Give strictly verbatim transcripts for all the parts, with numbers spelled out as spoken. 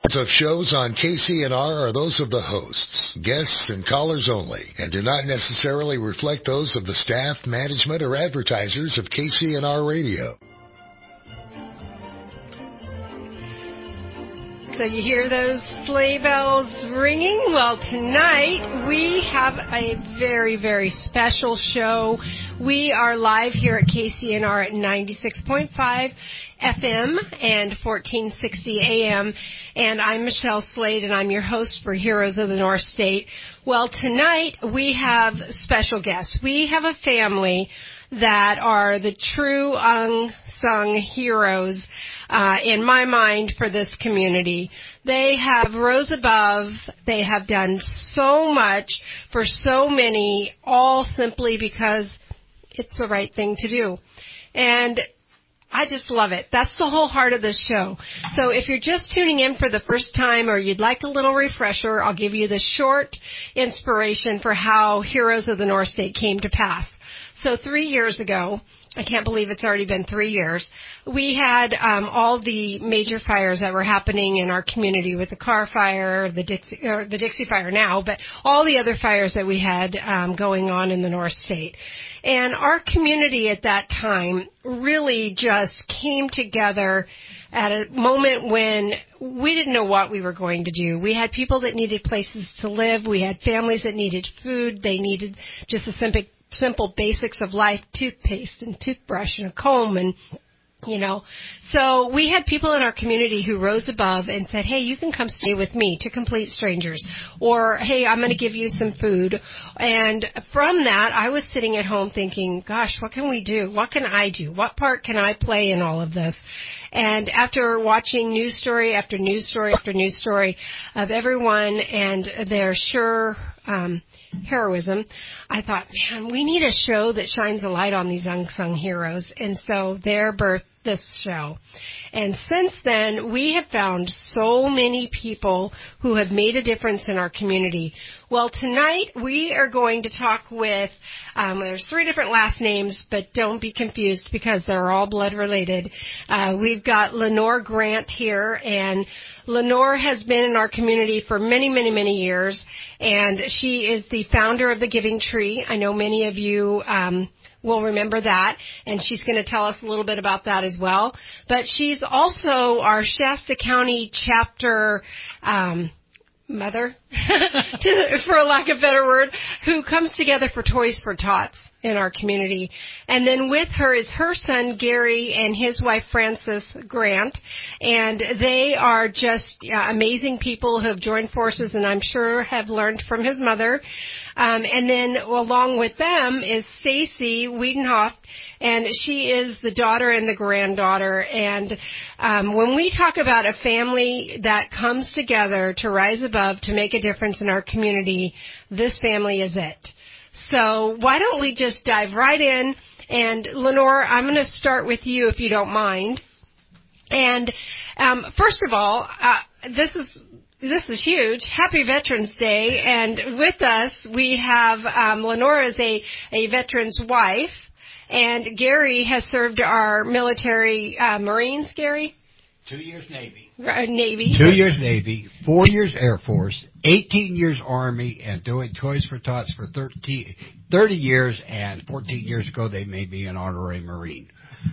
of shows on K C N R are those of the hosts, guests, and callers only, and do not necessarily reflect those of the staff, management, or advertisers of K C N R Radio. So you hear those sleigh bells ringing? Well, tonight we have a very, very special show. We are live here at K C N R at ninety-six point five F M and fourteen sixty A M. And I'm Michelle Slade, and I'm your host for Heroes of the North State. Well, tonight we have special guests. We have a family that are the true unsung heroes Uh, in my mind, for this community. They have rose above. They have done so much for so many, all simply because it's the right thing to do. And I just love it. That's the whole heart of this show. So if you're just tuning in for the first time or you'd like a little refresher, I'll give you the short inspiration for how Heroes of the North State came to pass. So three years ago, I can't believe it's already been three years. We had um, all the major fires that were happening in our community with the Carr Fire, the Dixie, or the Dixie Fire now, but all the other fires that we had um, going on in the North State. And our community at that time really just came together at a moment when we didn't know what we were going to do. We had people that needed places to live. We had families that needed food. They needed just a simple simple basics of life, toothpaste and toothbrush and a comb and, you know. So we had people in our community who rose above and said, hey, you can come stay with me, to complete strangers. Or, hey, I'm going to give you some food. And from that, I was sitting at home thinking, gosh, what can we do? What can I do? What part can I play in all of this? And after watching news story after news story after news story of everyone and their sure um, heroism, I thought, man, we need a show that shines a light on these unsung heroes. And so there birthed this show. And since then, we have found so many people who have made a difference in our community. Well, tonight we are going to talk with, um, there's three different last names, but don't be confused because they're all blood related. Uh, we've got Lenore Grant here, and Lenore has been in our community for many, many, many years, and she is the founder of the Giving Tree. I know many of you um, will remember that, and she's going to tell us a little bit about that as well. But she's also our Shasta County chapter um mother, for lack of a better word, who comes together for Toys for Tots in our community. And then with her is her son, Gary, and his wife, Frances Grant. And they are just uh, amazing people who have joined forces and I'm sure have learned from his mother. Um, and then along with them is Stacy Wiedenhoff, and she is the daughter and the granddaughter. And um, when we talk about a family that comes together to rise above, to make a difference in our community, this family is it. So why don't we just dive right in? And Lenore, I'm going to start with you if you don't mind. And um, first of all, uh, this is this is huge. Happy Veterans Day. And with us, we have um, Lenore is a, a veteran's wife, and Gary has served our military uh, Marines, Gary? Two years Navy. Uh, Navy. Two years Navy, four years Air Force, eighteen years Army, and doing Toys for Tots for thirty, thirty years, and fourteen years ago they made me an honorary Marine.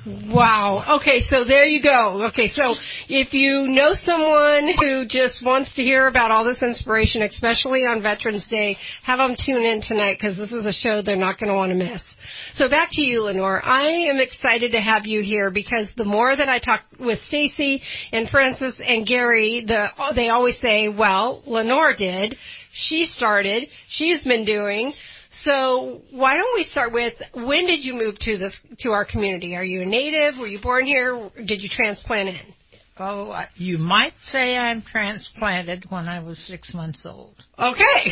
Wow. Okay, so there you go. Okay, so if you know someone who just wants to hear about all this inspiration, especially on Veterans Day, have them tune in tonight because this is a show they're not going to want to miss. So back to you, Lenore. I am excited to have you here because the more that I talk with Stacy and Francis and Gary, the, they always say, well, Lenore did. She started. She's been doing. So why don't we start with, when did you move to this to our community? Are you a native? Were you born here? Did you transplant in? Oh, you might say I'm transplanted when I was six months old. Okay.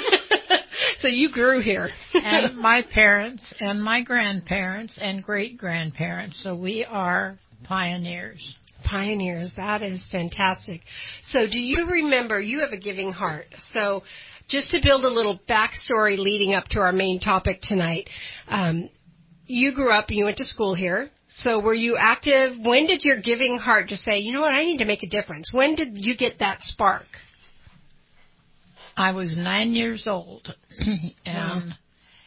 So you grew here. And my parents and my grandparents and great-grandparents. So we are pioneers. Pioneers. That is fantastic. So do you remember, you have a giving heart. So just to build a little backstory leading up to our main topic tonight, um, you grew up and you went to school here. So were you active? When did your giving heart just say, you know what, I need to make a difference? When did you get that spark? I was nine years old, and wow.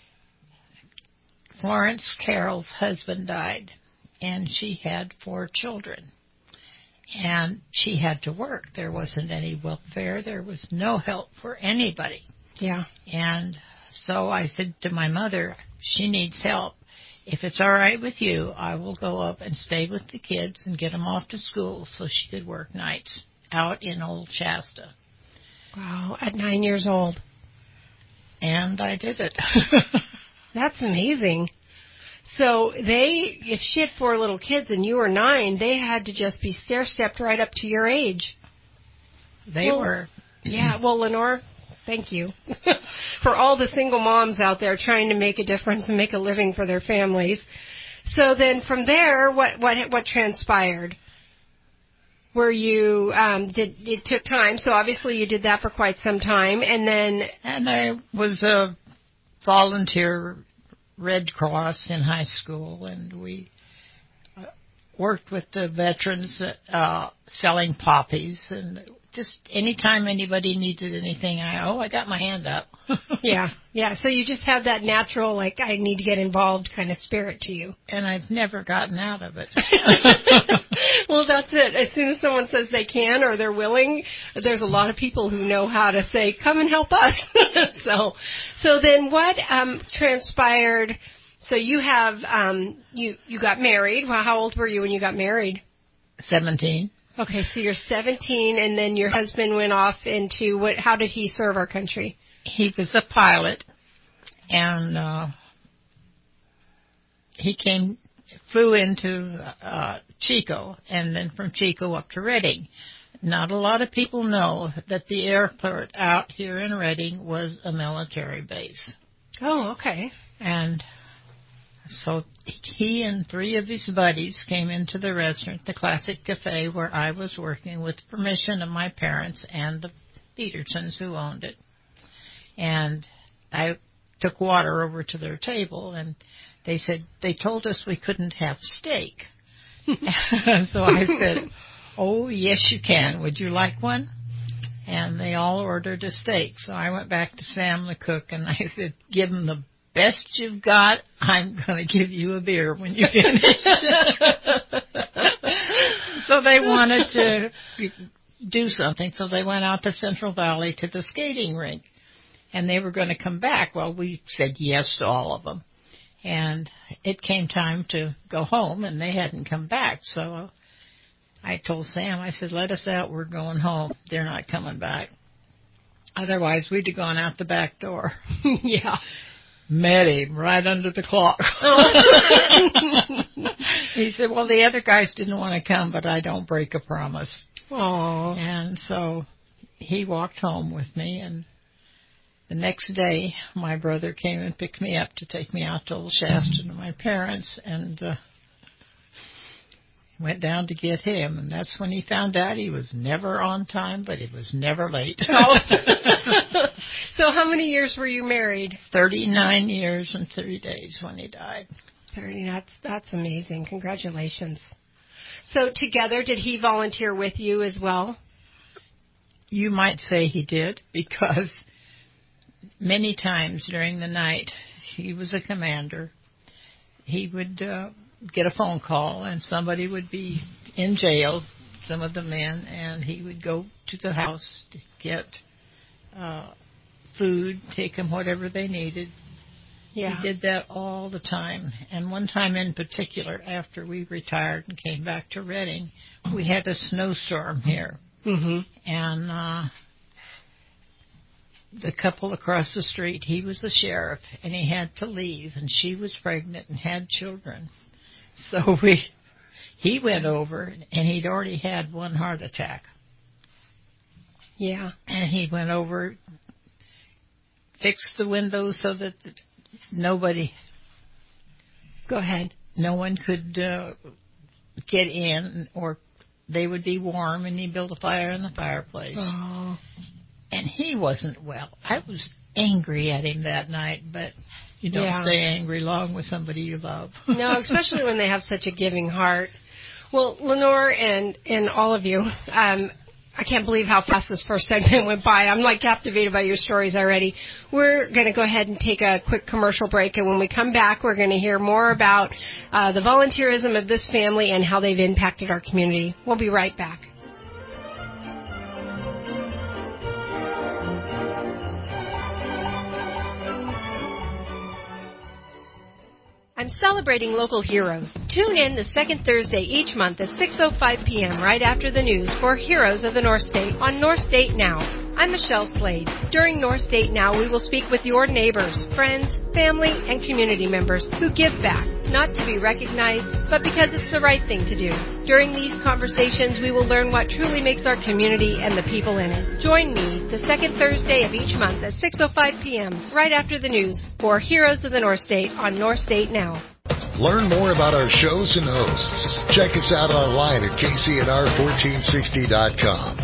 Florence Carroll's husband died, and she had four children. And she had to work. There wasn't any welfare. There was no help for anybody. Yeah. And so I said to my mother, she needs help. If it's all right with you, I will go up and stay with the kids and get them off to school so she could work nights out in Old Shasta. Wow, at nine years old. And I did it. That's amazing. So they, if she had four little kids and you were nine, they had to just be stair-stepped right up to your age. They well, were. Yeah, well, Lenore, thank you for all the single moms out there trying to make a difference and make a living for their families. So then from there, what what what transpired? Were you, um, did, it took time, so obviously you did that for quite some time, and then... And I was a volunteer Red Cross in high school, and we worked with the veterans uh, selling poppies, and just anytime anybody needed anything, I, oh, I got my hand up. yeah, yeah, so you just have that natural, like, I need to get involved kind of spirit to you. And I've never gotten out of it. Well, that's it. As soon as someone says they can or they're willing, there's a lot of people who know how to say, come and help us. so so then what um, transpired? So you have, um, you, you got married. Well, how old were you when you got married? seventeen. Okay, so you're seventeen, and then your husband went off into, what? How did he serve our country? He was a pilot, and uh, he came, flew into uh, Chico, and then from Chico up to Redding. Not a lot of people know that the airport out here in Redding was a military base. Oh, okay. And so he and three of his buddies came into the restaurant, the Classic Cafe, where I was working with permission of my parents and the Petersons who owned it. And I took water over to their table, and they said, they told us we couldn't have steak. So I said, oh, yes, you can. Would you like one? And they all ordered a steak. So I went back to Sam the cook, and I said, give them the best you've got. I'm going to give you a beer when you finish. So they wanted to do something, so they went out to Central Valley to the skating rink. And they were going to come back. Well, we said yes to all of them. And it came time to go home, and they hadn't come back. So I told Sam, I said, let us out. We're going home. They're not coming back. Otherwise, we'd have gone out the back door. Yeah. Met him right under the clock. He said, well, the other guys didn't want to come, but I don't break a promise. Aww. And so he walked home with me, and the next day, my brother came and picked me up to take me out to Old Shasta to my parents, and uh, went down to get him. And that's when he found out he was never on time, but he was never late. Oh. So how many years were you married? thirty-nine years and three days when he died. thirty, that's, that's amazing. Congratulations. So together, did he volunteer with you as well? You might say he did, because many times during the night, he was a commander. He would uh, get a phone call, and somebody would be in jail, some of the men, and he would go to the house to get uh, food, take them whatever they needed. Yeah. He did that all the time. And one time in particular, after we retired and came back to Redding, we had a snowstorm here. Mm-hmm. And uh, the couple across the street, he was the sheriff, and he had to leave, and she was pregnant and had children. So we, he went over, and he'd already had one heart attack. Yeah. And he went over, fixed the windows so that nobody, go ahead, no one could uh, get in, or they would be warm, and he built a fire in the fireplace. Oh. and he wasn't well. I was angry at him that night, but you don't Yeah. stay angry long with somebody you love. No, especially when they have such a giving heart. Well, Lenore and, and all of you, um, I can't believe how fast this first segment went by. I'm like captivated by your stories already. We're going to go ahead and take a quick commercial break, and when we come back, we're going to hear more about uh, the volunteerism of this family and how they've impacted our community. We'll be right back. I'm celebrating local heroes. Tune in the second Thursday each month at six oh five p.m. right after the news for Heroes of the North State on North State Now. I'm Michelle Slade. During North State Now, we will speak with your neighbors, friends, family, and community members who give back, not to be recognized, but because it's the right thing to do. During these conversations, we will learn what truly makes our community and the people in it. Join me the second Thursday of each month at six oh five p.m. right after the news for Heroes of the North State on North State Now. Learn more about our shows and hosts. Check us out online at K C N R fourteen sixty dot com.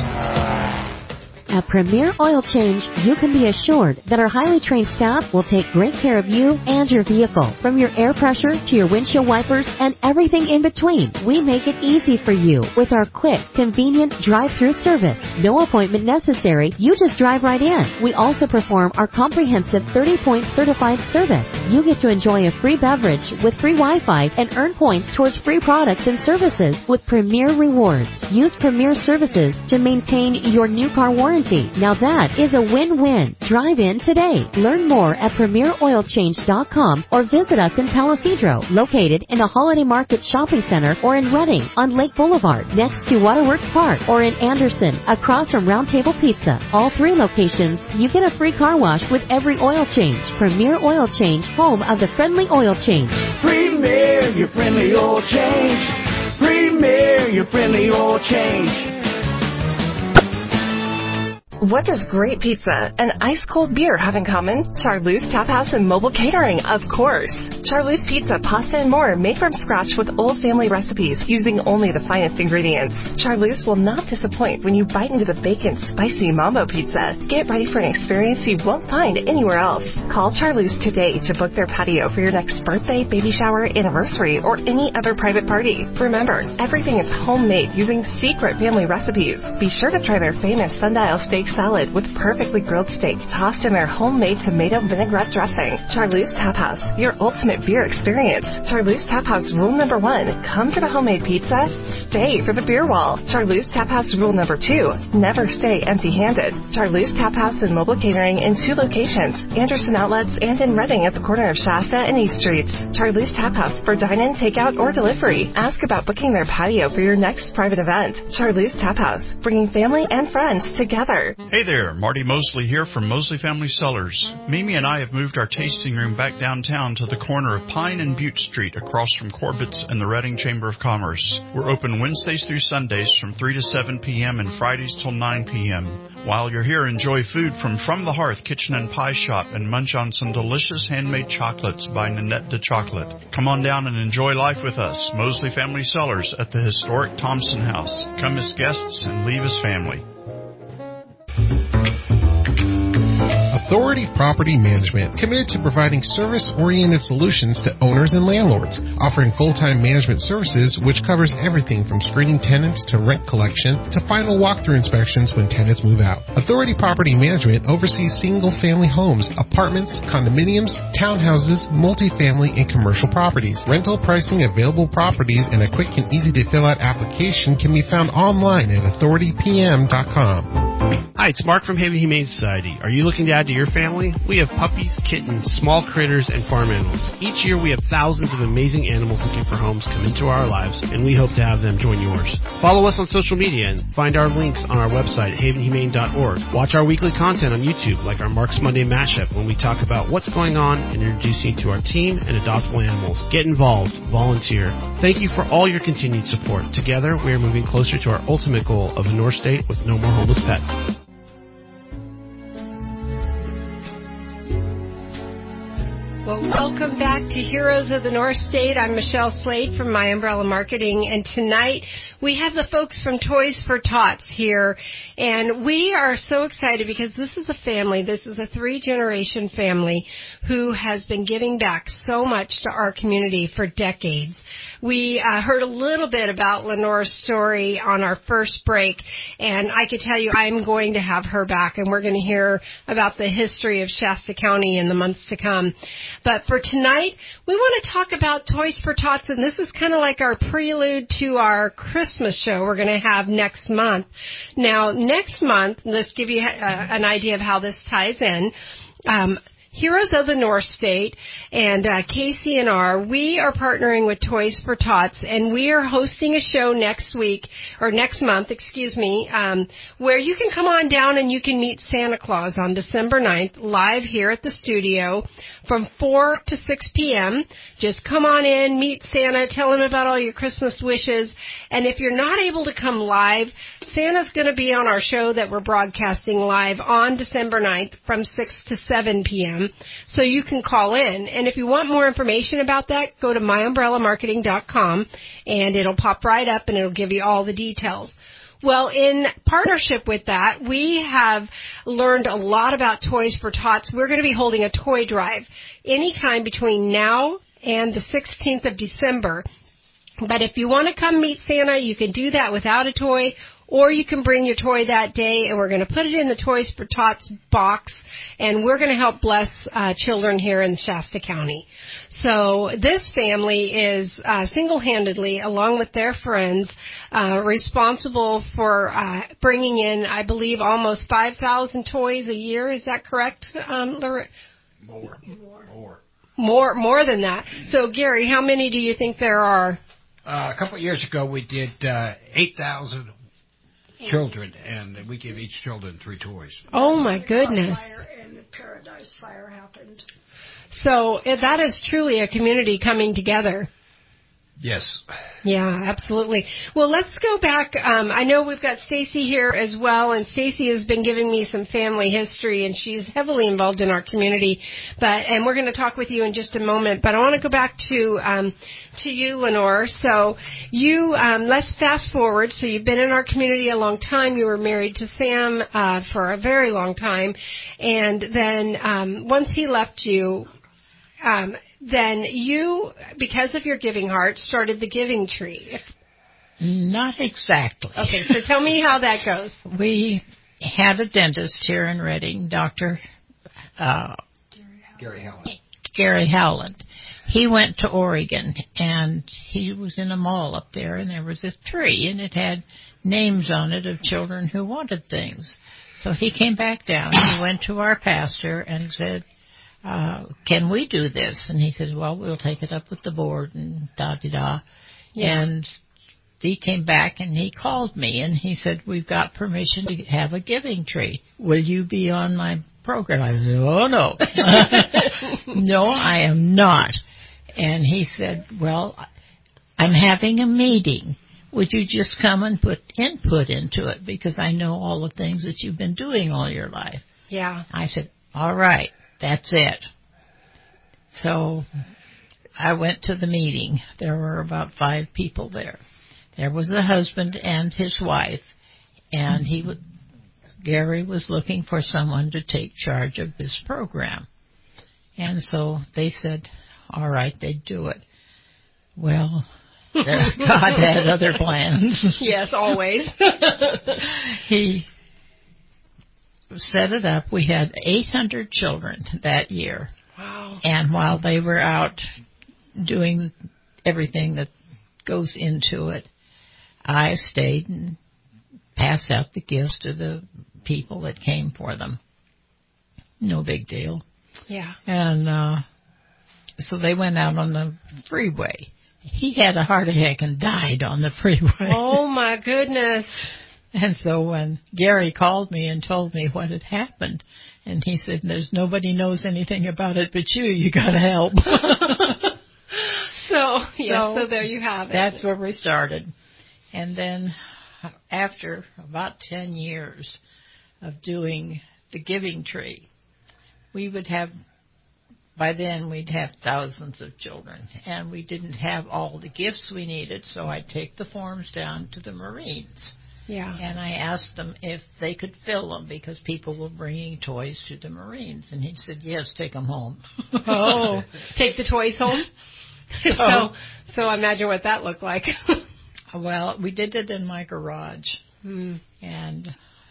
At Premier Oil Change, you can be assured that our highly trained staff will take great care of you and your vehicle. From your air pressure to your windshield wipers and everything in between, we make it easy for you with our quick, convenient drive-through service. No appointment necessary. You just drive right in. We also perform our comprehensive thirty-point certified service. You get to enjoy a free beverage with free Wi-Fi and earn points towards free products and services with Premier Rewards. Use Premier Services to maintain your new car warranty. Now that is a win-win. Drive in today. Learn more at premier oil change dot com or visit us in Palisadro, located in the Holiday Market Shopping Center, or in Redding on Lake Boulevard next to Waterworks Park, or in Anderson across from Round Table Pizza. All three locations, you get a free car wash with every oil change. Premier Oil Change, home of the friendly oil change. Premier, your friendly oil change. Premier, your friendly oil change. What does great pizza and ice-cold beer have in common? Charleuse Tap House and Mobile Catering, of course. Charleuse Pizza, pasta, and more made from scratch with old family recipes using only the finest ingredients. Charleuse will not disappoint when you bite into the bacon spicy mambo pizza. Get ready for an experience you won't find anywhere else. Call Charleuse today to book their patio for your next birthday, baby shower, anniversary, or any other private party. Remember, everything is homemade using secret family recipes. Be sure to try their famous sundial steak salad with perfectly grilled steak tossed in their homemade tomato vinaigrette dressing. Charleuse Tap House, your ultimate beer experience. Charleuse Tap House rule number one, come for the homemade pizza, stay for the beer wall. Charleuse Tap House rule number two, never stay empty-handed. Charleuse Tap House and Mobile Catering in two locations, Anderson Outlets and in Redding at the corner of Shasta and East Streets. Charleuse Tap House for dine-in, takeout, or delivery. Ask about booking their patio for your next private event. Charleuse Tap House, bringing family and friends together. Hey there, Marty Mosley here from Mosley Family Cellars. Mimi and I have moved our tasting room back downtown to the corner of Pine and Butte Street across from Corbett's and the Redding Chamber of Commerce. We're open Wednesdays through Sundays from three to seven p.m. and Fridays till nine p.m. While you're here, enjoy food from From the Hearth Kitchen and Pie Shop and munch on some delicious handmade chocolates by Nanette de Chocolate. Come on down and enjoy life with us, Mosley Family Cellars at the historic Thompson House. Come as guests and leave as family. Authority Property Management, committed to providing service-oriented solutions to owners and landlords, offering full-time management services which covers everything from screening tenants to rent collection to final walkthrough inspections when tenants move out. Authority Property Management oversees single-family homes, apartments, condominiums, townhouses, multifamily, and commercial properties. Rental pricing, available properties, and a quick and easy-to-fill-out application can be found online at authority p m dot com. Hi, it's Mark from Haven Humane Society. Are you looking to add to your family? We have puppies, kittens, small critters, and farm animals. Each year we have thousands of amazing animals looking for homes come into our lives, and we hope to have them join yours. Follow us on social media and find our links on our website, haven humane dot org. Watch our weekly content on YouTube, like our Mark's Monday Mashup, when we talk about what's going on and introduce you to our team and adoptable animals. Get involved. Volunteer. Thank you for all your continued support. Together, we are moving closer to our ultimate goal of a North State with no more homeless pets. Well, Welcome back to Heroes of the North State. I'm Michelle Slade from My Umbrella Marketing, and tonight we have the folks from Toys for Tots here, and we are so excited because this is a family, this is a three-generation family who has been giving back so much to our community for decades. We uh, heard a little bit about Lenore's story on our first break, and I could tell you I'm going to have her back, and we're going to hear about the history of Shasta County in the months to come. But for tonight, we want to talk about Toys for Tots, and this is kind of like our prelude to our Christmas show we're going to have next month. Now, next month, let's give you uh, an idea of how this ties in. Um, Heroes of the North State and uh, K C N R, we are partnering with Toys for Tots, and we are hosting a show next week, or next month, excuse me, um, where you can come on down and you can meet Santa Claus on December ninth, live here at the studio from four to six p.m. Just come on in, meet Santa, tell him about all your Christmas wishes, and if you're not able to come live, Santa's going to be on our show that we're broadcasting live on December ninth from six to seven p.m., so you can call in. And if you want more information about that, go to my umbrella marketing dot com, and it'll pop right up, and it'll give you all the details. Well, in partnership with that, we have learned a lot about Toys for Tots. We're going to be holding a toy drive anytime between now and the sixteenth of December. But if you want to come meet Santa, you can do that without a toy, or you can bring your toy that day, and we're going to put it in the Toys for Tots box, and we're going to help bless uh, children here in Shasta County. So this family is uh, single-handedly, along with their friends, uh, responsible for uh, bringing in, I believe, almost five thousand toys a year. Is that correct, um, Loretta? More. More. More, more than that. So, Gary, how many do you think there are? Uh, a couple of years ago, we did uh, eight thousand children, and we give each children three toys. Oh, my goodness. Fire and the Paradise Fire happened. So that is truly a community coming together. Yes. Yeah, absolutely. Well, let's go back. Um, I know we've got Stacy here as well, and Stacy has been giving me some family history, and she's heavily involved in our community. But and we're going to talk with you in just a moment. But I want to go back to um, to you, Lenore. So you, um, let's fast forward. So you've been in our community a long time. You were married to Sam uh, for a very long time, and then um, once he left you. Um, Then you, because of your giving heart, started the Giving Tree. If Not exactly. Okay, so tell me how that goes. We had a dentist here in Redding, Doctor Uh, Gary Howland. Gary Howland. He went to Oregon, and he was in a mall up there, and there was this tree, and it had names on it of children who wanted things. So he came back down. He went to our pastor and said, Uh, can we do this? And he said, well, we'll take it up with the board and da-da-da. Yeah. And he came back and he called me and he said, we've got permission to have a giving tree. Will you be on my program? I said, oh, no. No, I am not. And he said, well, I'm having a meeting. Would you just come and put input into it? Because I know all the things that you've been doing all your life. Yeah. I said, all right. That's it. So I went to the meeting. There were about five people there. There was the husband and his wife, and he would, Gary was looking for someone to take charge of this program. And so they said, all right, they'd do it. Well, God had other plans. Yes, always. He set it up. We had eight hundred children that year. Wow. And while they were out doing everything that goes into it, I stayed and passed out the gifts to the people that came for them. No big deal. Yeah. And uh, so they went out on the freeway. He had a heart attack and died on the freeway. Oh, my goodness. And so when Gary called me and told me what had happened, and he said, there's nobody knows anything about it but you, you got to help. so, yes, so, so there you have it. That's where we started. And then after about ten years of doing the Giving Tree, we would have by then we'd have thousands of children, and we didn't have all the gifts we needed, so I'd take the forms down to the Marines. Yeah. And I asked them if they could fill them because people were bringing toys to the Marines. And he said, yes, take them home. Oh, take the toys home? So, so, so imagine what that looked like. Well, we did it in my garage. Hmm. And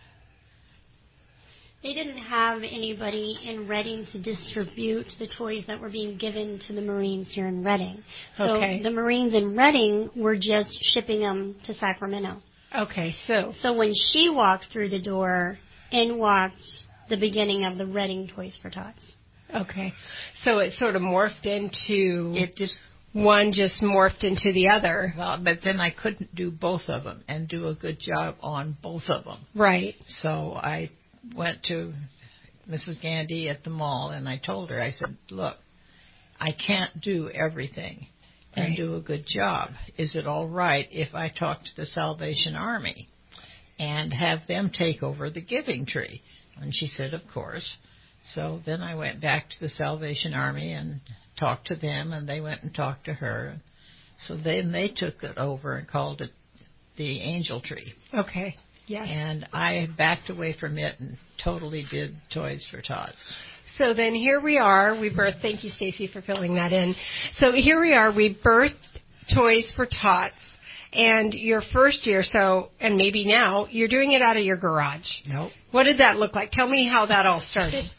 they didn't have anybody in Reading to distribute the toys that were being given to the Marines here in Reading. So Okay. the Marines in Reading were just shipping them to Sacramento. Okay, so. So when she walked through the door, in walked the beginning of the Reading Toys for Tots. Okay. So it sort of morphed into. It just. One just morphed into the other. Well, but then I couldn't do both of them and do a good job on both of them. Right. So I went to Missus Gandy at the mall, and I told her, I said, look, I can't do everything and right. do a good job. Is it all right if I talk to the Salvation Army and have them take over the giving tree? And she said, of course. So then I went back to the Salvation Army and talked to them, and they went and talked to her. So then they took it over and called it the Angel Tree. Okay. Yes. And I backed away from it and totally did Toys for Tots. So then here we are. We birthed. Thank you, Stacy, for filling that in. So here we are. We birthed Toys for Tots, and your first year. So and maybe now you're doing it out of your garage. Nope. What did that look like? Tell me how that all started.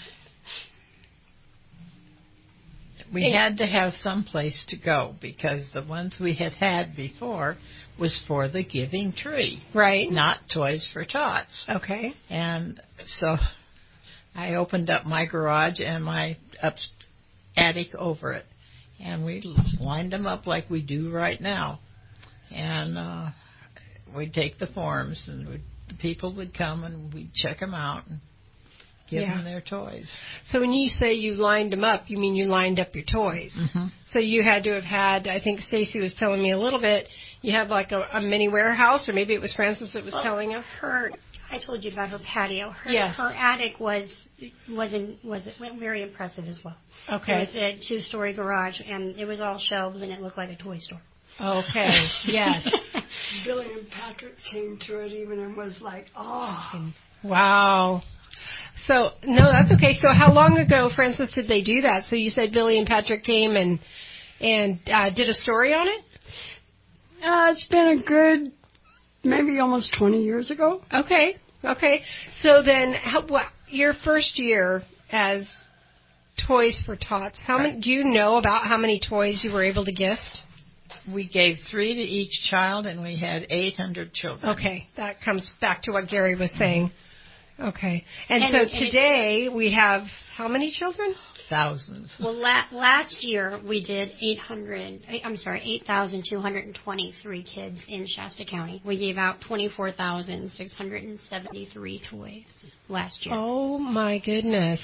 We had to have some place to go because the ones we had had before was for the Giving Tree. Right. Not Toys for Tots. Okay. And so I opened up my garage and my up attic over it. And we lined them up like we do right now. And uh, we'd take the forms, and we'd, the people would come, and we'd check them out and give yeah. them their toys. So when you say you lined them up, you mean you lined up your toys. Mm-hmm. So you had to have had, I think Stacy was telling me a little bit, you had like a, a mini warehouse, or maybe it was Frances that was well, telling us. Her, I told you about her patio. Her, yeah. her attic was wasn't was very impressive as well. Okay. It was a two-story garage, and it was all shelves, and it looked like a toy store. Okay. Yes. Billy and Patrick came to it even and was like, oh. Wow. So, no, that's okay. So how long ago, Frances, did they do that? So you said Billy and Patrick came and and uh, did a story on it? Uh, it's been a good, maybe almost twenty years ago. Okay. Okay. So then, how, what, your first year as Toys for Tots, how many, do you know about how many toys you were able to gift? We gave three to each child, and we had eight hundred children. Okay. That comes back to what Gary was saying. Okay. And, And- so and today we have how many children? Thousands. Well, la- last year we did eight hundred. I'm sorry, eight thousand two hundred twenty-three kids in Shasta County. We gave out twenty-four thousand six hundred seventy-three toys last year. Oh my goodness.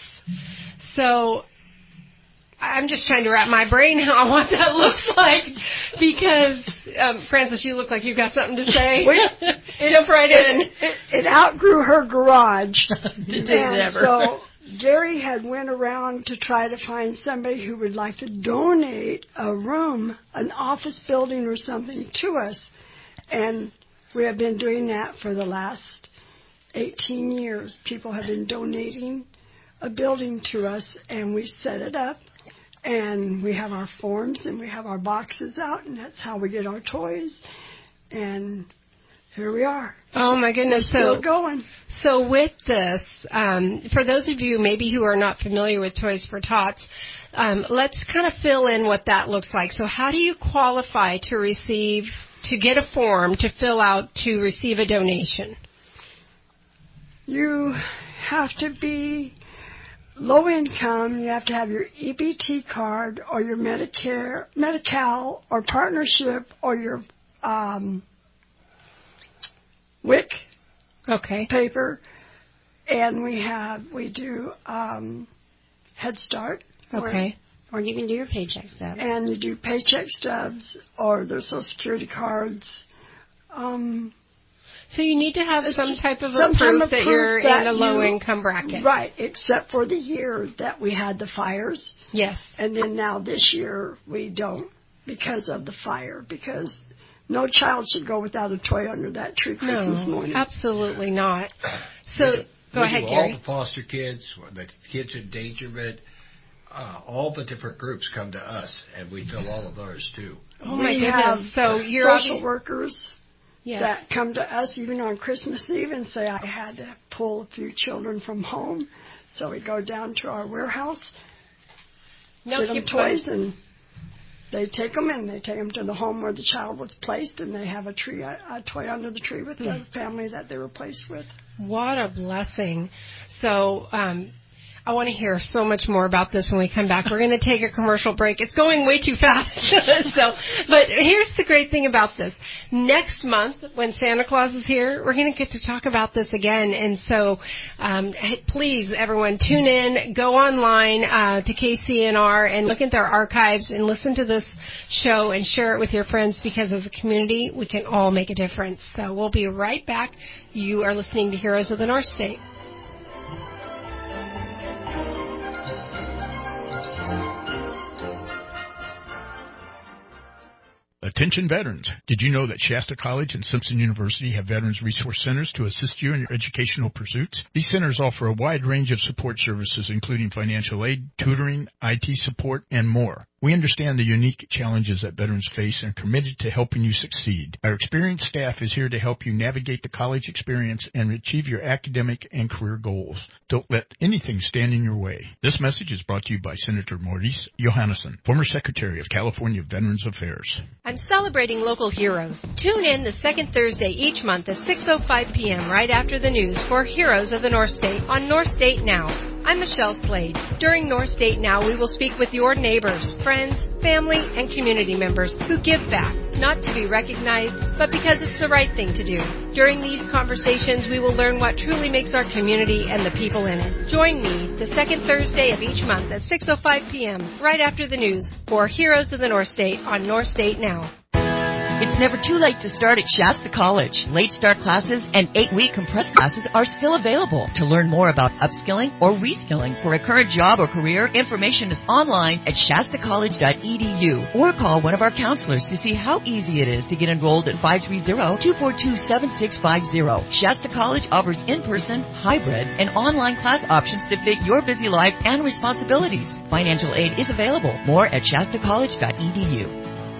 So I'm just trying to wrap my brain around what that looks like because, um, Frances, you look like you've got something to say. Wait, Jump right in. It, it, it outgrew her garage. Did and ever. so Gary had went around to try to find somebody who would like to donate a room, an office building or something to us. And we have been doing that for the last eighteen years. People have been donating a building to us, and we set it up. And we have our forms, and we have our boxes out, and that's how we get our toys. And here we are. Oh my goodness! We're still so going. So with this, um, for those of you maybe who are not familiar with Toys for Tots, um, let's kind of fill in what that looks like. So how do you qualify to receive, to get a form to fill out to receive a donation? You have to be low income. You have to have your E B T card or your Medicare, Medi-Cal, or partnership, or your um, W I C Okay. paper. And we have we do um, Head Start. Okay. Or you can do your paycheck stubs. And you do paycheck stubs or their Social Security cards. Um, So you need to have some type of a some proof type of that proof you're that in a you- low-income bracket. Right, except for the year that we had the fires. Yes. And then now this year we don't because of the fire, because no child should go without a toy under that tree Christmas No, morning. absolutely not. So, go we ahead, do Gary. all the foster kids, the kids in endangerment, uh, all the different groups come to us, and we fill all of those too. Oh my we goodness! have So you're social obvi- workers Yes. that come to us even on Christmas Eve and say, I had to pull a few children from home. So we go down to our warehouse, No, get them keep toys, going. and they take them and they take them to the home where the child was placed, and they have a tree, a, a toy under the tree with the family that they were placed with. What a blessing. So, um, I want to hear so much more about this when we come back. We're going to take a commercial break. It's going way too fast. so, but here's the great thing about this. Next month, when Santa Claus is here, we're going to get to talk about this again. And so, um, please, everyone, tune in, go online uh, to K C N R and look at their archives and listen to this show and share it with your friends, because as a community, we can all make a difference. So we'll be right back. You are listening to Heroes of the North State. Attention veterans. Did you know that Shasta College and Simpson University have Veterans Resource Centers to assist you in your educational pursuits? These centers offer a wide range of support services, including financial aid, tutoring, I T support, and more. We understand the unique challenges that veterans face and are committed to helping you succeed. Our experienced staff is here to help you navigate the college experience and achieve your academic and career goals. Don't let anything stand in your way. This message is brought to you by Senator Maurice Johannesson, former Secretary of California Veterans Affairs. I'm celebrating local heroes. Tune in the second Thursday each month at six oh five p.m. right after the news for Heroes of the North State on North State Now. I'm Michelle Slade. During North State Now, we will speak with your neighbors, friends, family, and community members who give back, not to be recognized, but because it's the right thing to do. During these conversations, we will learn what truly makes our community and the people in it. Join me the second Thursday of each month at six oh five p.m. right after the news for Heroes of the North State on North State Now. It's never too late to start at Shasta College. Late start classes and eight-week compressed classes are still available. To learn more about upskilling or reskilling for a current job or career, information is online at shasta college dot e d u or call one of our counselors to see how easy it is to get enrolled at five three zero, two four two, seven six five zero. Shasta College offers in-person, hybrid, and online class options to fit your busy life and responsibilities. Financial aid is available. More at shasta college dot e d u.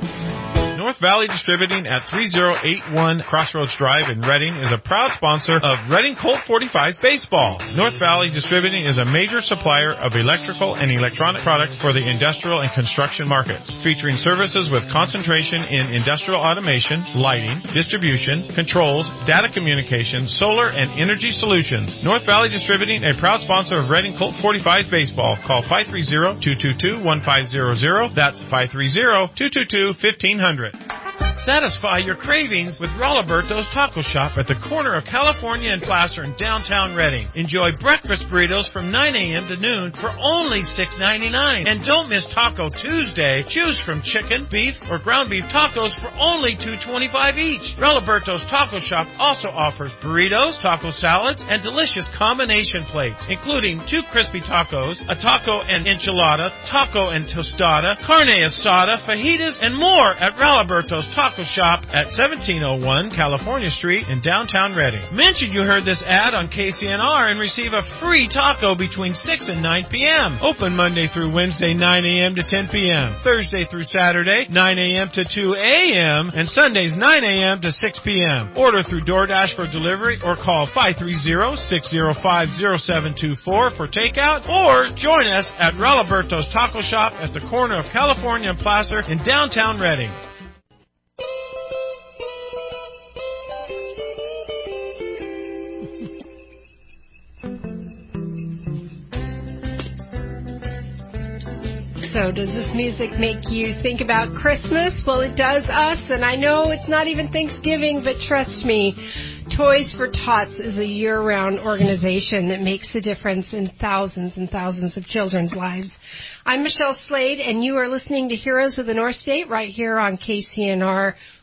North Valley Distributing at three oh eight one Crossroads Drive in Reading is a proud sponsor of Reading Colt forty-five Baseball. North Valley Distributing is a major supplier of electrical and electronic products for the industrial and construction markets, featuring services with concentration in industrial automation, lighting, distribution, controls, data communication, solar, and energy solutions. North Valley Distributing, a proud sponsor of Reading Colt forty-five Baseball. Call five three zero, two two two, one five zero zero. That's five three zero, two two two, one five zero zero. Satisfy your cravings with Rolliberto's Taco Shop at the corner of California and Placer in downtown Reading. Enjoy breakfast burritos from nine a.m. to noon for only six ninety-nine. And don't miss Taco Tuesday. Choose from chicken, beef, or ground beef tacos for only two twenty-five each. Rolliberto's Taco Shop also offers burritos, taco salads, and delicious combination plates, including two crispy tacos, a taco and enchilada, taco and tostada, carne asada, fajitas, and more at Rolliberto's Taco Shop at seventeen oh one California Street in downtown Reading. Mention you heard this ad on K C N R and receive a free taco between six and nine p.m. Open Monday through Wednesday, nine a.m. to ten p.m. Thursday through Saturday, nine a.m. to two a.m. and Sundays, nine a.m. to six p.m. Order through DoorDash for delivery or call five three zero, six zero five, zero seven two four for takeout, or join us at Rolliberto's Taco Shop at the corner of California and Placer in downtown Reading. So does this music make you think about Christmas? Well, it does us, and I know it's not even Thanksgiving, but trust me, Toys for Tots is a year-round organization that makes a difference in thousands and thousands of children's lives. I'm Michelle Slade, and you are listening to Heroes of the North State right here on K C N R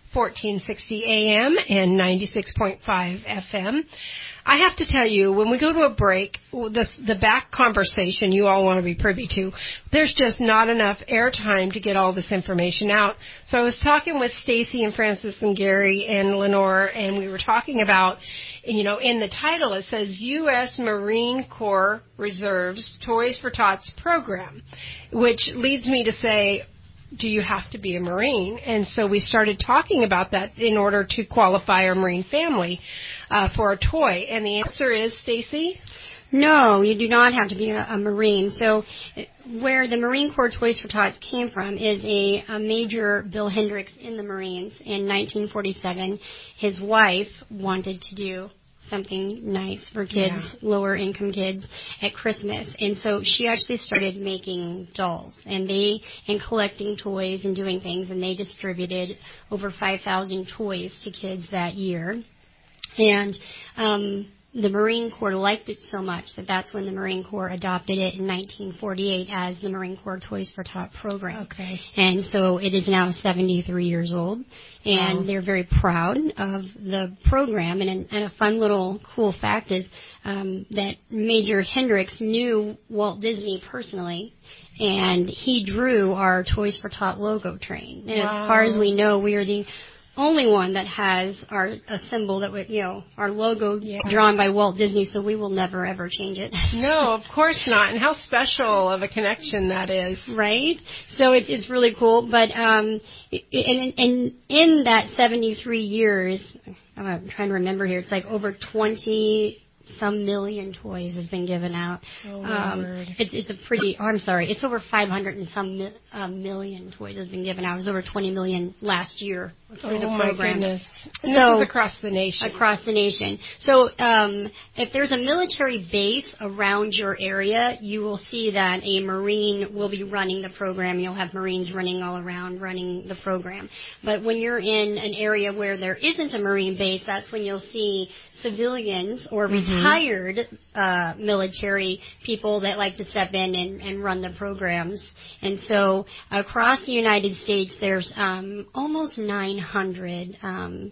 fourteen sixty A M and ninety-six point five F M. I have to tell you, when we go to a break, the, the back conversation you all want to be privy to, there's just not enough airtime to get all this information out. So I was talking with Stacy and Francis and Gary and Lenore, and we were talking about, you know, in the title it says U S Marine Corps Reserves Toys for Tots program, which leads me to say, do you have to be a Marine? And so we started talking about that in order to qualify our Marine family uh, for a toy. And the answer is, Stacy? No, you do not have to be a, a Marine. So where the Marine Corps Toys for Tots came from is a, a Major Bill Hendricks in the Marines in nineteen forty-seven. His wife wanted to do something nice for kids, yeah. lower income kids at Christmas. And so she actually started making dolls and they, and collecting toys and doing things, and they distributed over five thousand toys to kids that year. And, um, the Marine Corps liked it so much that that's when the Marine Corps adopted it in nineteen forty-eight as the Marine Corps Toys for Tots program. Okay. And so it is now seventy-three years old, and wow. they're very proud of the program. And, and a fun little cool fact is um, that Major Hendricks knew Walt Disney personally, and he drew our Toys for Tots logo train. And wow. as far as we know, we are the only one that has our a symbol that would, you know, our logo yeah. drawn by Walt Disney, so we will never ever change it. No, of course not. And how special of a connection that is, right? So it, it's really cool. But um, and, and in that seventy-three years, I'm trying to remember here, it's like over twenty some million toys has been given out. Oh, um, it's, it's a pretty, oh, I'm sorry, it's over five hundred and some mi- uh, million toys has been given out. It was over twenty million last year through oh the program. My goodness. And so, this is across the nation. Across the nation. So um, if there's a military base around your area, you will see that a Marine will be running the program. You'll have Marines running all around running the program. But when you're in an area where there isn't a Marine base, that's when you'll see civilians or mm-hmm. retired uh, military people that like to step in and, and run the programs. And so across the United States, there's um, almost nine hundred um,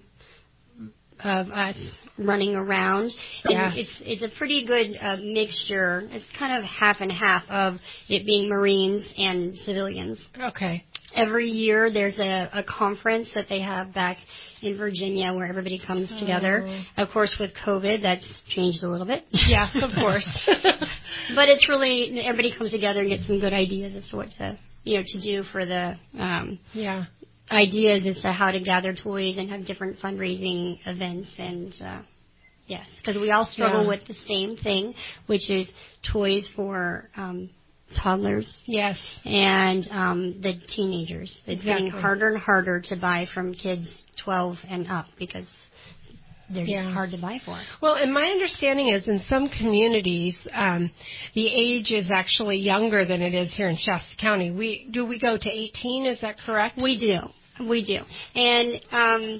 of us running around. Yeah. And it's it's a pretty good uh, mixture. It's kind of half and half of it being Marines and civilians. Okay. Every year there's a, a conference that they have back in Virginia where everybody comes together. Oh. Of course, with COVID, that's changed a little bit. Yeah, of course. But it's really, everybody comes together and gets some good ideas as to what to, you know, to do for the um, yeah ideas as to how to gather toys and have different fundraising events. And, uh, yes, because we all struggle yeah. with the same thing, which is toys for um toddlers. Yes. And um, the teenagers. It's exactly. getting harder and harder to buy from kids twelve and up because they're yeah. just hard to buy for. Well, and my understanding is in some communities, um, the age is actually younger than it is here in Shasta County. We do we go to eighteen? Is that correct? We do. We do. And um,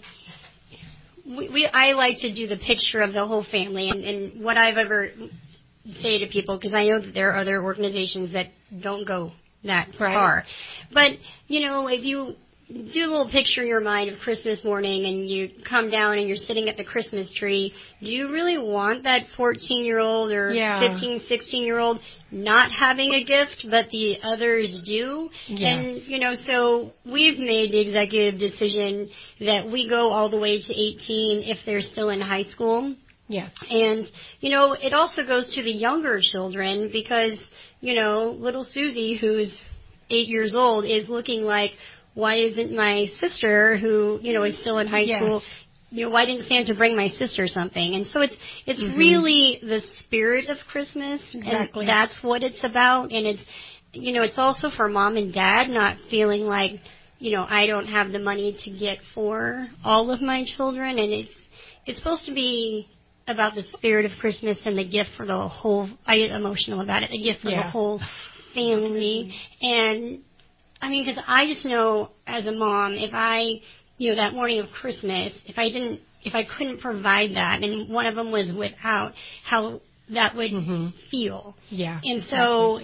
we, we I like to do the picture of the whole family. And, and what I've ever say to people, because I know that there are other organizations that don't go that right. far. But, you know, if you do a little picture in your mind of Christmas morning and you come down and you're sitting at the Christmas tree, do you really want that fourteen-year-old or yeah. fifteen, sixteen-year-old not having a gift, but the others do? Yeah. And, you know, so we've made the executive decision that we go all the way to eighteen if they're still in high school. Yeah. And, you know, it also goes to the younger children because, you know, little Susie, who's eight years old, is looking like, why isn't my sister, who, you know, is still in high yes. school, you know, why didn't Santa bring my sister something? And so it's it's mm-hmm. really the spirit of Christmas. Exactly. And that's what it's about. And it's, you know, it's also for mom and dad not feeling like, you know, I don't have the money to get for all of my children. And it's, it's supposed to be about the spirit of Christmas and the gift for the whole, I get emotional about it, the gift for yeah. the whole family. And, I mean, because I just know as a mom, if I, you know, that morning of Christmas, if I didn't, if I couldn't provide that, and one of them was without, how that would mm-hmm. feel. Yeah. And so, exactly.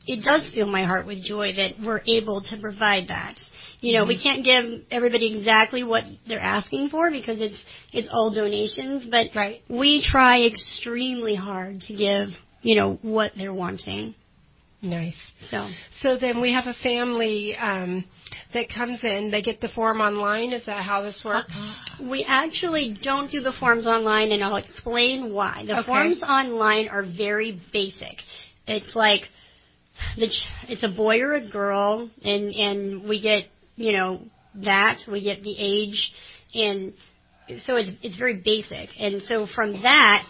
it does fill my heart with joy that we're able to provide that. You know, mm-hmm. we can't give everybody exactly what they're asking for because it's it's all donations, but right. we try extremely hard to give, you know, what they're wanting. Nice. So, so then we have a family um, that comes in. They get the form online. Is that how this works? Uh, we actually don't do the forms online, and I'll explain why. The okay. forms online are very basic. It's like the ch- it's a boy or a girl, and and we get you know that we get the age, and so it's it's very basic. And so from that.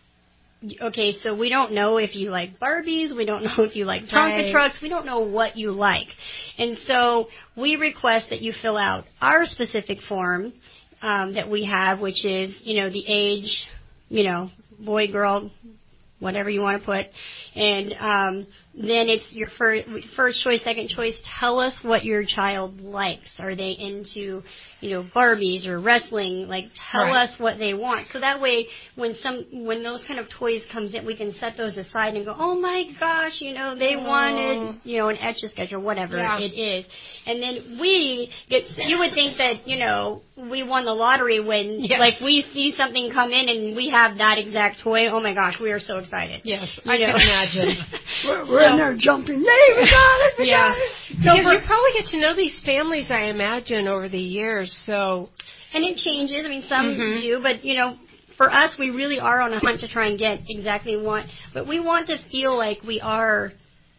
Okay, so we don't know if you like Barbies, we don't know if you like Tonka right. trucks, we don't know what you like. And so we request that you fill out our specific form um, that we have, which is, you know, the age, you know, boy, girl, whatever you want to put. And um, then it's your first, first choice, second choice. Tell us what your child likes. Are they into, you know, Barbies or wrestling? Like, tell right. us what they want. So that way, when some when those kind of toys comes in, we can set those aside and go, oh my gosh, you know, they oh. wanted, you know, an Etch-a-Sketch or whatever yeah. it is. And then we get. You would think that, you know, we won the lottery when, yes. like, we see something come in and we have that exact toy. Oh my gosh, we are so excited. Yes, you I know? can imagine. We're, we're so, in there jumping. Yay, we got it, we yeah. got it. So because for, you probably get to know these families, I imagine, over the years. So, and it changes. I mean, some mm-hmm. do, but, you know, for us, we really are on a hunt to try and get exactly what. But we want to feel like we are.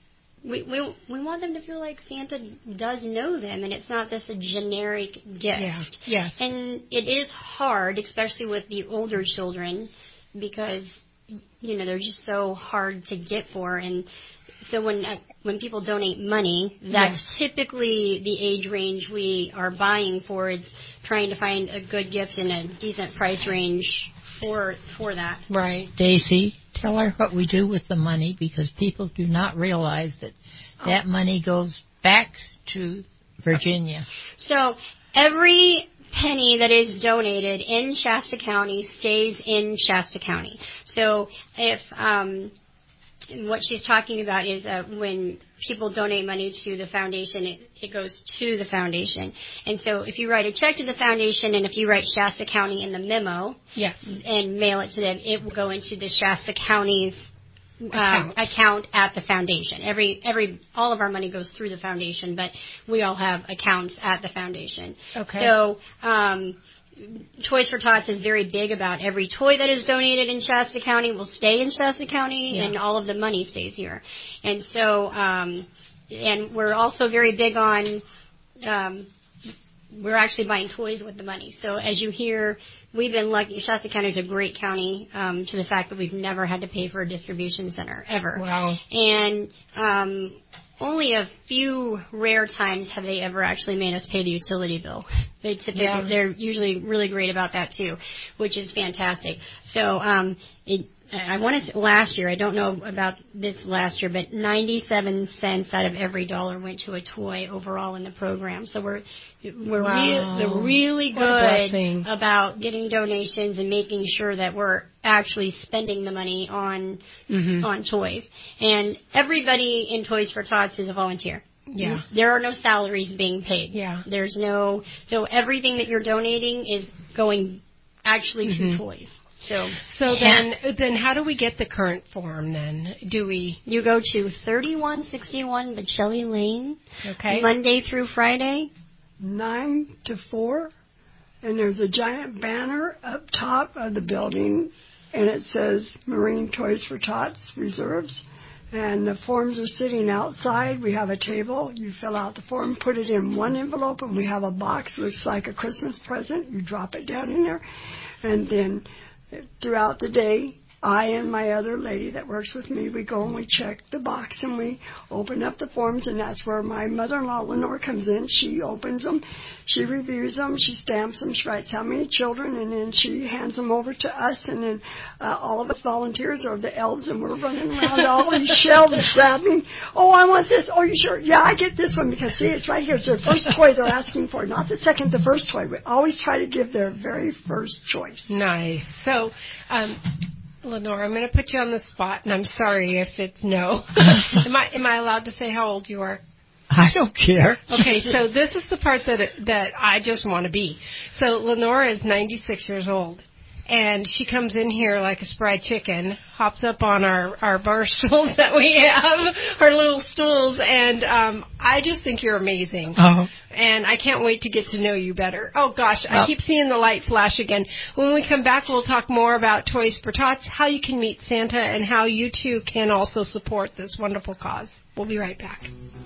We we we want them to feel like Santa does know them, and it's not just a generic gift. Yeah. Yes. And it is hard, especially with the older children, because you know they're just so hard to get for. And so when uh, when people donate money, that's yes. typically the age range we are buying for. It's trying to find a good gift in a decent price range for for that. Right. Daisy, tell her what we do with the money, because people do not realize that that money goes back to Virginia. So every penny that is donated in Shasta County stays in Shasta County. So if um, what she's talking about is uh, when people donate money to the foundation, it, it goes to the foundation. And so if you write a check to the foundation, and if you write Shasta County in the memo yes. and mail it to them, it will go into the Shasta County's um, account. account at the foundation. Every every all of our money goes through the foundation, but we all have accounts at the foundation. Okay. So um, Toys for Tots is very big about every toy that is donated in Shasta County will stay in Shasta County, yeah. and all of the money stays here. And so, um, and we're also very big on, um, we're actually buying toys with the money. So as you hear, we've been lucky. Shasta County is a great county um, to the fact that we've never had to pay for a distribution center, ever. Wow. And um, only a few rare times have they ever actually made us pay the utility bill. They typically, yeah. They're usually really great about that, too, which is fantastic. So um, it, I wanted to, last year, I don't know about this last year, but ninety-seven cents out of every dollar went to a toy overall in the program. So we're we're, wow. re- we're really good about getting donations and making sure that we're actually spending the money on mm-hmm. on toys. And everybody in Toys for Tots is a volunteer. Yeah. There are no salaries being paid. Yeah. There's no, so everything that you're donating is going actually mm-hmm. to toys. So, so then, then how do we get the current form then? Do we? You go to thirty-one sixty-one Bocelli Lane. Okay. Monday through Friday. nine to four. And there's a giant banner up top of the building, and it says Marine Toys for Tots Reserves. And the forms are sitting outside. We have a table. You fill out the form, put it in one envelope, and we have a box. Looks like a Christmas present. You drop it down in there. And then throughout the day, I and my other lady that works with me, we go and we check the box and we open up the forms, and that's where my mother-in-law, Lenore, comes in. She opens them, she reviews them, she stamps them, she writes how many children, and then she hands them over to us, and then uh, all of us volunteers are the elves, and we're running around all these shelves grabbing, oh, I want this, oh, you sure? Yeah, I get this one, because see, it's right here. It's their first toy they're asking for, not the second, the first toy. We always try to give their very first choice. Nice. So, um... Lenore, I'm going to put you on the spot, and I'm sorry if it's no. am I am I allowed to say how old you are? I don't care. Okay, so this is the part that that I just want to be. So Lenore is ninety-six years old, and she comes in here like a spry chicken, hops up on our, our bar stools that we have, our little stools, and um, I just think you're amazing. Oh. And I can't wait to get to know you better. Oh, gosh, Well, I keep seeing the light flash again. When we come back, we'll talk more about Toys for Tots, how you can meet Santa, and how you, too, can also support this wonderful cause. We'll be right back.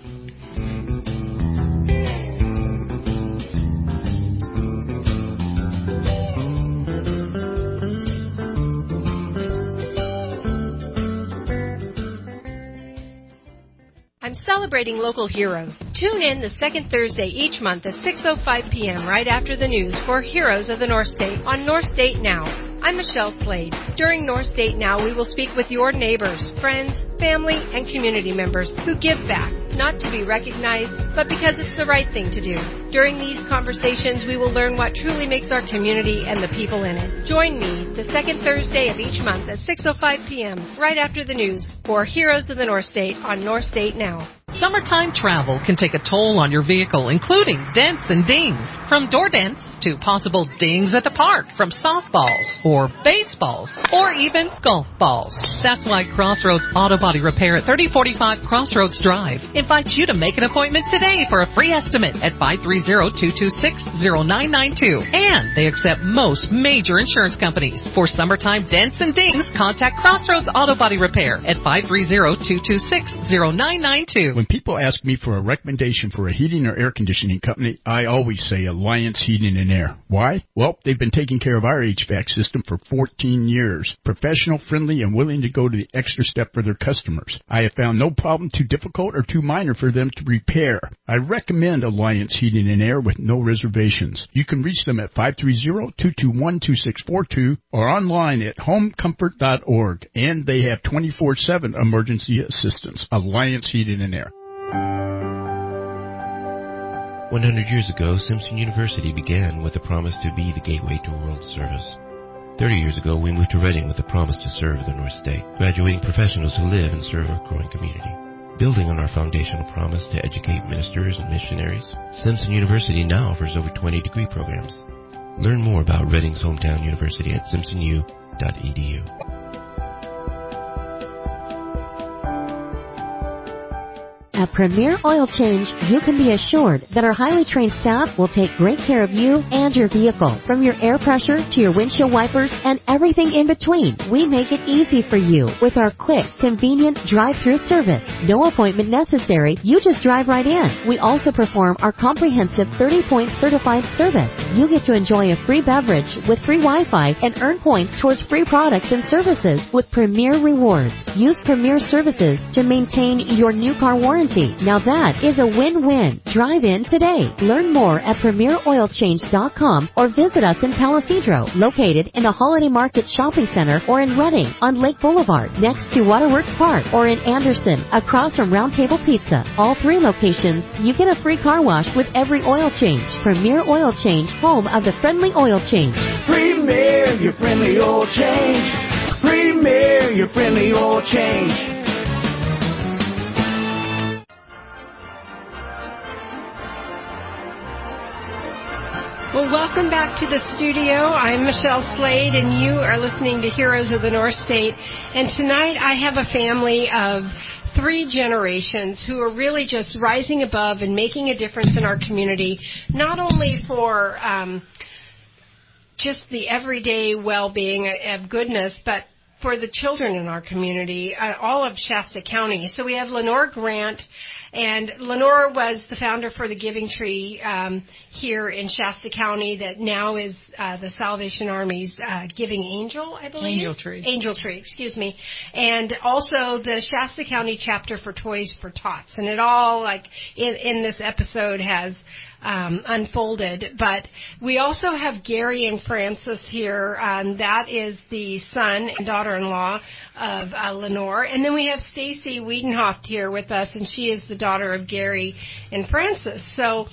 I'm celebrating local heroes. Tune in the second Thursday each month at six oh five p.m. right after the news for Heroes of the North State on North State Now. I'm Michelle Slade. During North State Now, we will speak with your neighbors, friends, family, and community members who give back, not to be recognized, but because it's the right thing to do. During these conversations, we will learn what truly makes our community and the people in it. Join me the second Thursday of each month at six oh five p.m. right after the news for Heroes of the North State on North State Now. Summertime travel can take a toll on your vehicle, including dents and dings. From door dents to possible dings at the park, from softballs or baseballs or even golf balls. That's why Crossroads Auto Body Repair at thirty forty-five Crossroads Drive invites you to make an appointment today for a free estimate at five three zero, two two six, zero nine nine two. And they accept most major insurance companies. For summertime dents and dings, contact Crossroads Auto Body Repair at five three zero, two two six, zero nine nine two. When people ask me for a recommendation for a heating or air conditioning company, I always say Alliance Heating and Air. Why? Well, they've been taking care of our H V A C system for fourteen years. Professional, friendly, and willing to go to the extra step for their customers. I have found no problem too difficult or too minor for them to repair. I recommend Alliance Heating and Air with no reservations. You can reach them at five three zero, two two one, two six four two or online at home comfort dot org. And they have twenty-four seven emergency assistance. Alliance Heating and Air. one hundred years ago, Simpson University began with a promise to be the gateway to world service. thirty years ago, we moved to Reading with a promise to serve the North State, graduating professionals who live and serve our growing community. Building on our foundational promise to educate ministers and missionaries, Simpson University now offers over twenty degree programs. Learn more about Reading's hometown university at simpson u dot e d u. At Premier Oil Change, you can be assured that our highly trained staff will take great care of you and your vehicle. From your air pressure to your windshield wipers and everything in between, we make it easy for you with our quick, convenient drive-through service. No appointment necessary. You just drive right in. We also perform our comprehensive thirty point certified service. You get to enjoy a free beverage with free Wi-Fi and earn points towards free products and services with Premier Rewards. Use Premier Services to maintain your new car warranty. Now that is a win-win. Drive in today. Learn more at premier oil change dot com or visit us in Palisadro, located in the Holiday Market Shopping Center, or in Reading on Lake Boulevard, next to Waterworks Park, or in Anderson, across from Round Table Pizza. All three locations, you get a free car wash with every oil change. Premier Oil Change, home of the friendly oil change. Premier, your friendly oil change. Premier, your friendly oil change. Well, welcome back to the studio. I'm Michelle Slade, and you are listening to Heroes of the North State. And tonight I have a family of three generations who are really just rising above and making a difference in our community, not only for um, just the everyday well-being of goodness, but for the children in our community, uh, all of Shasta County. So we have Lenore Grant. And Lenore was the founder for the Giving Tree um, here in Shasta County that now is uh, the Salvation Army's uh, Giving Angel, I believe. Angel Tree. Angel Tree, excuse me. And also the Shasta County chapter for Toys for Tots. And it all, like, in, in this episode has um, unfolded. But we also have Gary and Francis here. Um, that is the son and daughter-in-law of uh, Lenore. And then we have Stacy Wiedenhoft here with us, and she is the daughter of Gary and Francis. So,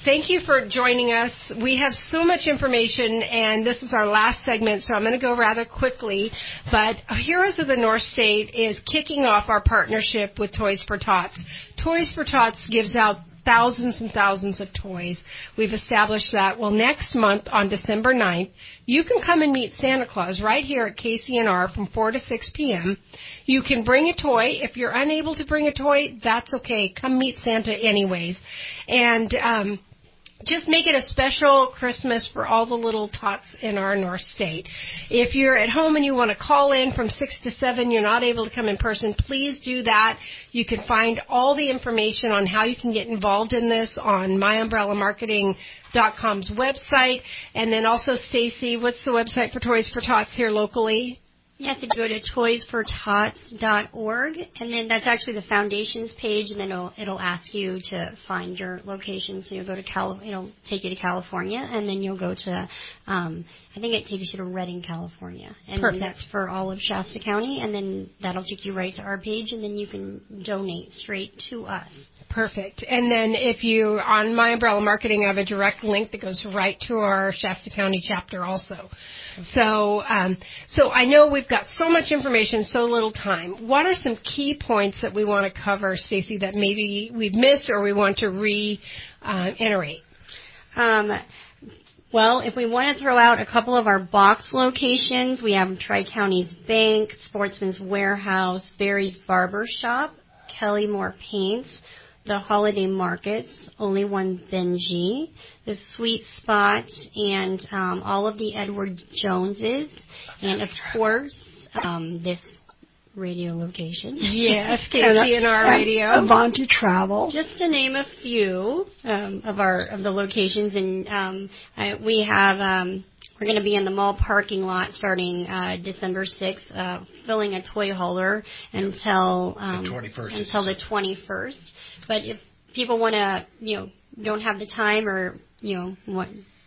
thank you for joining us. We have so much information, and this is our last segment, so I'm going to go rather quickly. But Heroes of the North State is kicking off our partnership with Toys for Tots. Toys for Tots gives out thousands and thousands of toys. We've established that. Well, next month on December ninth, you can come and meet Santa Claus right here at K C N R from four to six p.m. You can bring a toy. If you're unable to bring a toy, that's okay. Come meet Santa anyways. And um, just make it a special Christmas for all the little tots in our North State. If you're at home and you want to call in from six to seven, you're not able to come in person, please do that. You can find all the information on how you can get involved in this on my umbrella marketing dot com's website. And then also, Stacy, what's the website for Toys for Tots here locally? Yes, if you go to toys for tots dot org, and then that's actually the foundation's page, and then it'll, it'll ask you to find your location. So you'll go to Cal, it'll take you to California, and then you'll go to, um, I think it takes you to Redding, California, and then that's for all of Shasta County, and then that'll take you right to our page, and then you can donate straight to us. Perfect. And then if you, on My Umbrella Marketing, I have a direct link that goes right to our Shasta County chapter also. So, um, so I know we've got so much information, so little time. What are some key points that we want to cover, Stacy, that maybe we've missed or we want to reiterate? Um, well, if we want to throw out a couple of our box locations, we have Tri-Counties Bank, Sportsman's Warehouse, Barry's Barber Shop, Kelly Moore Paints, the Holiday Markets, Only One Benji, the Sweet Spot, and um, all of the Edward Joneses, and of course, um, this radio location. Yes, K C N R Radio, Avanti Travel. Just to name a few um, of our of the locations, and um, I, we have. Um, We're going to be in the mall parking lot starting uh, December sixth, uh, filling a toy hauler until um, the twenty-first. Until the twenty-first. But if people want to, you know, don't have the time or, you know, what?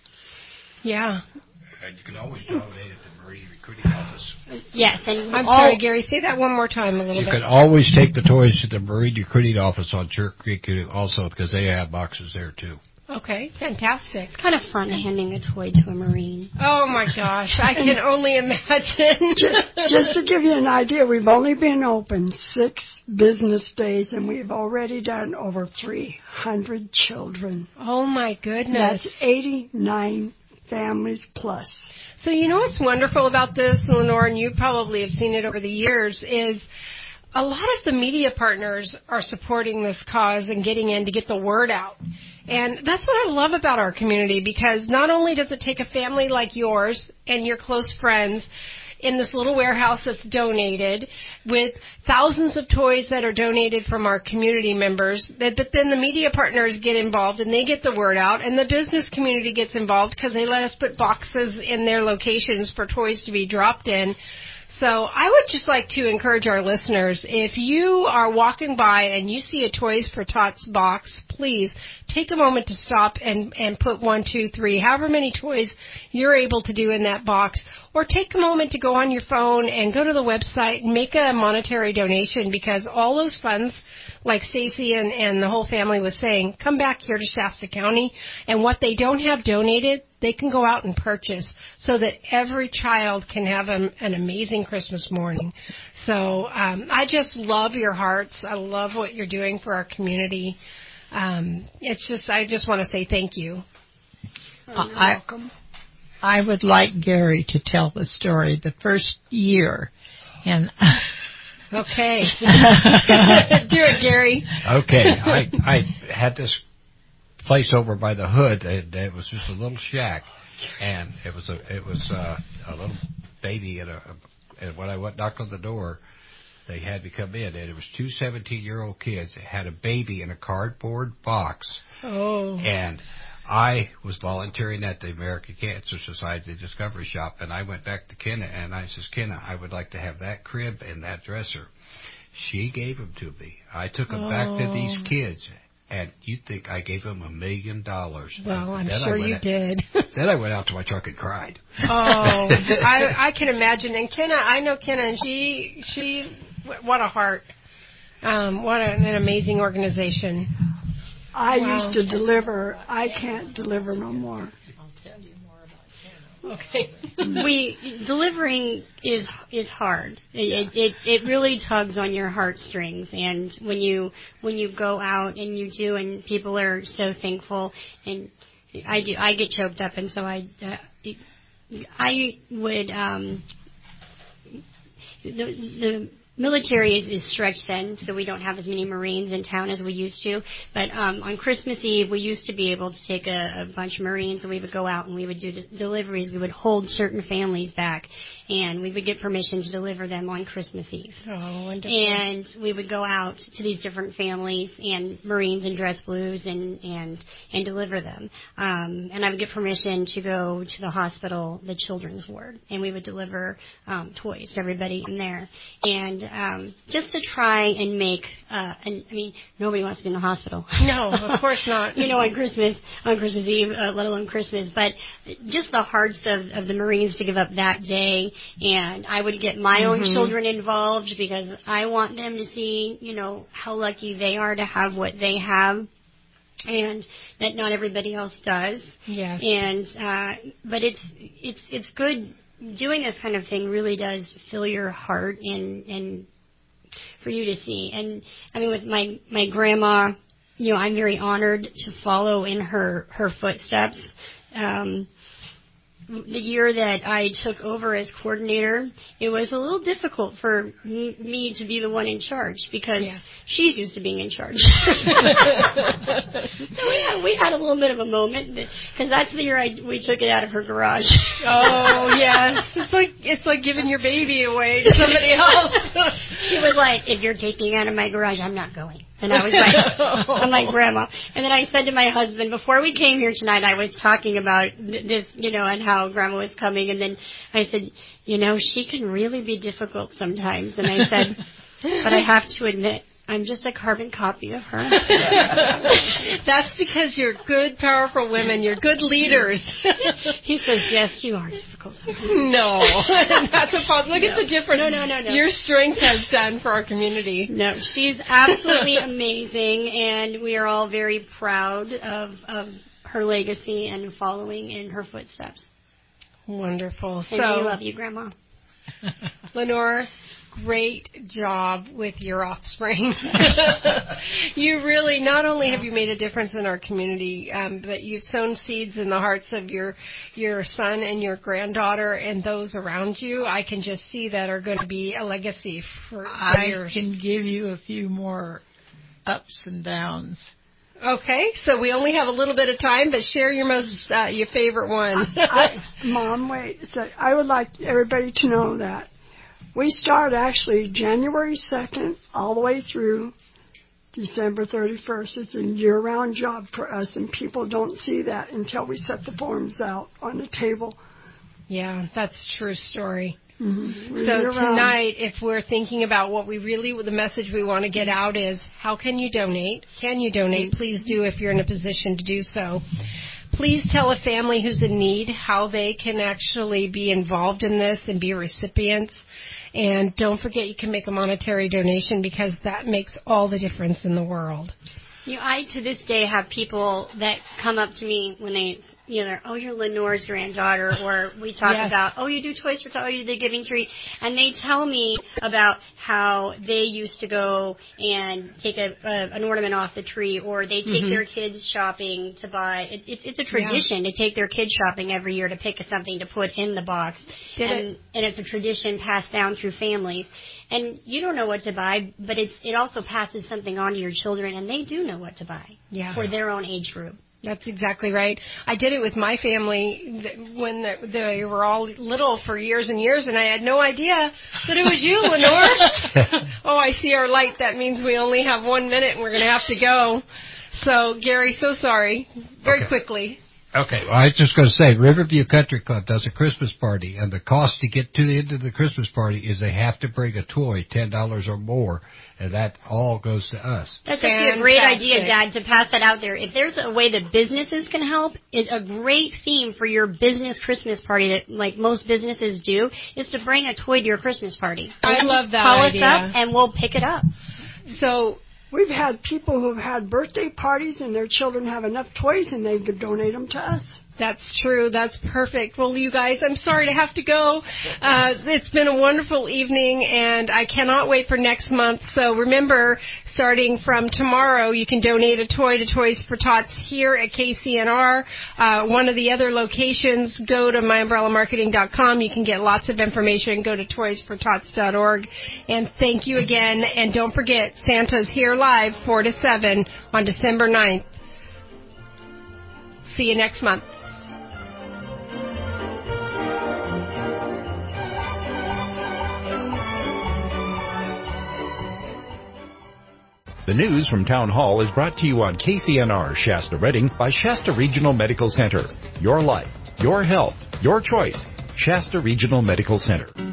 Yeah. And you can always donate at the Marine Recruiting Office. Yes, and I'm all, sorry, Gary. Say that one more time a little you bit. You can always take the toys to the Marine Recruiting Office on Jerk Creek also because they have boxes there too. Okay, fantastic. It's kind of fun handing a toy to a Marine. Oh, my gosh. I can only imagine. just, just to give you an idea, we've only been open six business days, and we've already done over three hundred children. Oh, my goodness. That's eighty-nine families plus. So you know what's wonderful about this, Lenore, and you probably have seen it over the years, is a lot of the media partners are supporting this cause and getting in to get the word out. And that's what I love about our community, because not only does it take a family like yours and your close friends in this little warehouse that's donated with thousands of toys that are donated from our community members, but then the media partners get involved and they get the word out, and the business community gets involved because they let us put boxes in their locations for toys to be dropped in. So I would just like to encourage our listeners, if you are walking by and you see a Toys for Tots box, please take a moment to stop and, and put one, two, three, however many toys you're able to do in that box. Or take a moment to go on your phone and go to the website and make a monetary donation, because all those funds, like Stacy and, and the whole family was saying, come back here to Shasta County, and what they don't have donated, they can go out and purchase so that every child can have a, an amazing Christmas morning. So um, I just love your hearts. I love what you're doing for our community. Um, it's just, I just want to say thank you. You're I, welcome. I would like Gary to tell the story the first year. And okay. Do it, Gary. Okay. I, I had this place over by the hood. It, it was just a little shack, and it was a it was uh, a little baby. And, a, and when I went knocked on the door, they had me come in, and it was two seventeen-year-old kids that had a baby in a cardboard box. Oh. And I was volunteering at the American Cancer Society Discovery Shop, and I went back to Kenna, and I says, Kenna, I would like to have that crib and that dresser. She gave them to me. I took them oh. back to these kids. And you'd think I gave them a million dollars. Well, I'm sure you out, did. Then I went out to my truck and cried. Oh, I, I can imagine. And Kenna, I know Kenna, and she, she, what a heart. Um, what a, an amazing organization. I Wow. used to deliver. I can't deliver no more. Okay. we delivering is is hard. It, it it really tugs on your heartstrings, and when you when you go out and you do, and people are so thankful, and I do I get choked up, and so I uh, I would um the the military is, is stretched thin, so we don't have as many Marines in town as we used to. But um, on Christmas Eve, we used to be able to take a, a bunch of Marines, and we would go out and we would do de- deliveries. We would hold certain families back, and we would get permission to deliver them on Christmas Eve. Oh, wonderful. And we would go out to these different families and Marines in dress blues and, and, and deliver them. Um, and I would get permission to go to the hospital, the children's ward, and we would deliver um, toys to everybody in there. And um, just to try and make, uh, and I mean, nobody wants to be in the hospital. No, of course not. You know, on Christmas, on Christmas Eve, uh, let alone Christmas. But just the hearts of, of the Marines to give up that day. And I would get my own Mhm. children involved because I want them to see, you know, how lucky they are to have what they have, and that not everybody else does. Yes. And uh, but it's it's it's good. Doing this kind of thing really does fill your heart and and for you to see. And I mean, with my my grandma, you know, I'm very honored to follow in her her footsteps. Um, the year that I took over as coordinator, it was a little difficult for m- me to be the one in charge because Yeah. she's used to being in charge. So we had, we had a little bit of a moment because that's the year I, we took it out of her garage. Oh yes, it's like it's like giving your baby away to somebody else. She was like, "If you're taking it out of my garage, I'm not going." And I was like, I'm like, Grandma. And then I said to my husband, before we came here tonight, I was talking about th- this, you know, and how Grandma was coming. And then I said, you know, she can really be difficult sometimes. And I said, but I have to admit, I'm just a carbon copy of her. That's because you're good, powerful women. You're good leaders. He says, yes, you are difficult. No, that's a problem. Look No. at the difference No, no, no, no. your strength has done for our community. No, she's absolutely amazing, and we are all very proud of, of her legacy and following in her footsteps. Wonderful. And So we love you, Grandma. Lenore, great job with your offspring. You really, not only have you made a difference in our community, um, but you've sown seeds in the hearts of your your son and your granddaughter and those around you. I can just see that are going to be a legacy for, for I years. can give you a few more ups and downs. Okay, so we only have a little bit of time, but share your most uh, your favorite one. I, Mom, wait. So I would like everybody to know that we start actually January second all the way through December thirty-first. It's a year-round job for us, and people don't see that until we set the forms out on the table. Yeah, that's a true story. Mm-hmm. So tonight, if we're thinking about what we really, the message we want to get out is, how can you donate? Can you donate? Please do if you're in a position to do so. Please tell a family who's in need how they can actually be involved in this and be recipients. And don't forget you can make a monetary donation because that makes all the difference in the world. You know, I to this day have people that come up to me when they, you know, they're, oh, you're Lenore's granddaughter, or we talk Yes. about, oh, you do Toys for Tots, oh, you do the Giving Tree, and they tell me about how they used to go and take a, a an ornament off the tree, or they take Mhm. their kids shopping to buy. It, it, it's a tradition to take their kids shopping every year to pick something to put in the box, Did and it? and it's a tradition passed down through families. And you don't know what to buy, but it's it also passes something on to your children, and they do know what to buy Yeah. for their own age group. That's exactly right. I did it with my family th- when the, they were all little for years and years, and I had no idea that it was you, Lenore. Oh, I see our light. That means we only have one minute, and we're going to have to go. So, Gary, so sorry. Very Okay. quickly. Okay, well, I was just going to say, Riverview Country Club does a Christmas party, and the cost to get to the end of the Christmas party is they have to bring a toy, ten dollars or more, and that all goes to us. That's actually a great Fantastic. idea, Dad, to pass that out there. If there's a way that businesses can help, it's a great theme for your business Christmas party that, like most businesses do, is to bring a toy to your Christmas party. I love that Call idea. us up, and we'll pick it up. So, We've had people who have had birthday parties and their children have enough toys and they could donate them to us. That's true. That's perfect. Well, you guys, I'm sorry to have to go. Uh, it's been a wonderful evening, and I cannot wait for next month. So remember, starting from tomorrow, you can donate a toy to Toys for Tots here at K C N R. Uh, one of the other locations, go to my umbrella marketing dot com. You can get lots of information. Go to toys for tots dot org. And thank you again. And don't forget, Santa's here live four to seven on December ninth. See you next month. The news from Town Hall is brought to you on K C N R Shasta Redding by Shasta Regional Medical Center. Your life, your health, your choice. Shasta Regional Medical Center.